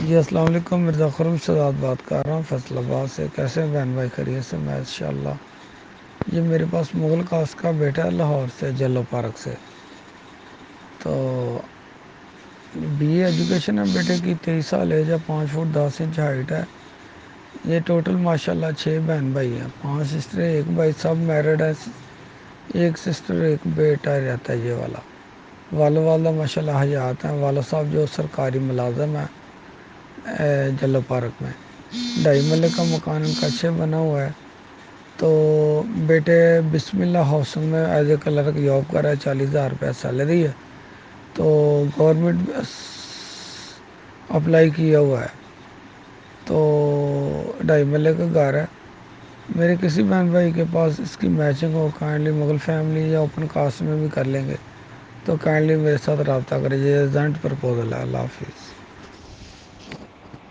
جی السلام علیکم، مرزا خرم شہزاد بات کر رہا ہوں فیصل آباد سے۔ کیسے ہیں بہن بھائی؟ خیریت سے؟ میں انشاءاللہ یہ میرے پاس مغل کاس کا بیٹا ہے، لاہور سے، جلو پارک سے۔ تو بی اے ایجوکیشن ہے بیٹے کی، 23 سال ایج ہے، 5 فٹ 10 انچ ہائٹ ہے۔ یہ ٹوٹل ماشاءاللہ 6 بہن بھائی ہیں، 5 سسٹریں، 1 بھائی، سب میرڈ ہے، 1 سسٹر 1 بیٹا رہتا ہے یہ والا۔ والدہ ماشاءاللہ حیات ہیں، والد صاحب جو سرکاری ملازم ہیں جلو پارک میں۔ 2.5 مرلے کا مکان ان کا اچھے بنا ہوا ہے۔ تو بیٹے بسم اللہ ہاؤسنگ میں ایز اے کلرک جاب کر رہا ہے، 40,000 روپیہ سیلری ہے۔ تو گورنمنٹ اپلائی کیا ہوا ہے۔ تو 2.5 مرلے کا گھر ہے۔ میرے کسی بہن بھائی کے پاس اس کی میچنگ ہو، کائنڈلی مغل فیملی یا اوپن کاسٹ میں بھی کر لیں گے، تو کائنڈلی میرے ساتھ رابطہ کریں۔ یہ ایجنٹ پرپوزل ہے۔ اللہ حافظ۔